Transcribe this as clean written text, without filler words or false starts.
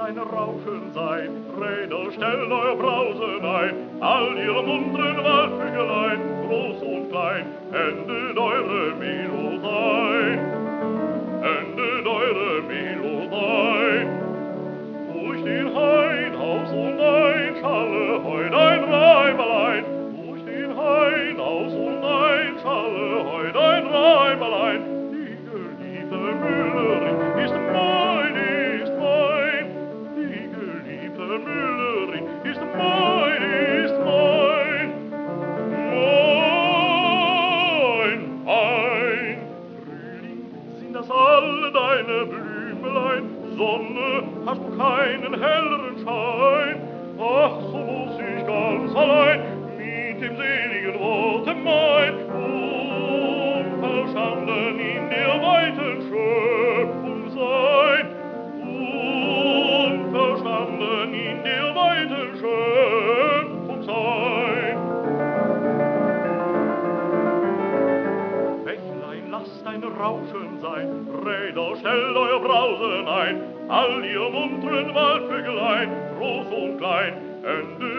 ein Rauschen sein, Räder, stellt euer Brausen ein, all ihr munteren Waldvögelein, groß und klein, endet eure Melodei, endet eure Melodei. Durch den Hain, Haus und ein, schalle heut ein Räuberlein, durch den Hain, Haus und ein, schalle heut ein Räuberlein, die geliebte Müllerin ist mein, ist mein, die geliebte Müllerin ist mein, ist mein, mein. Frühling, sind das alle deine Blümelein, Sonne, hast du keinen helleren Schein? Ach, so muss ich ganz allein mit dem seligen Worte mein, unverstanden in der weiten Schöpfung sein, unverstanden in der weiten Schöpfung sein. Bächlein, lasst ein Rauschen sein, Räder, stellt euer Brausen ein, all ihr munteren Waldvögelein, groß und klein, endet